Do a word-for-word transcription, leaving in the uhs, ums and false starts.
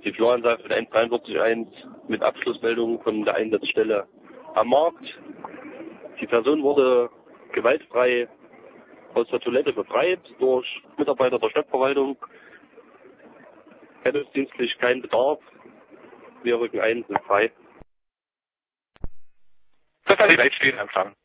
die Floranzeige eins drei vier eins mit Abschlussmeldung von der Einsatzstelle am Markt. Die Person wurde gewaltfrei aus der Toilette befreit durch Mitarbeiter der Stadtverwaltung. Rettungsdienstlich kein Bedarf. Wir rücken ein, sind frei. Das hat die Leitstelle empfangen.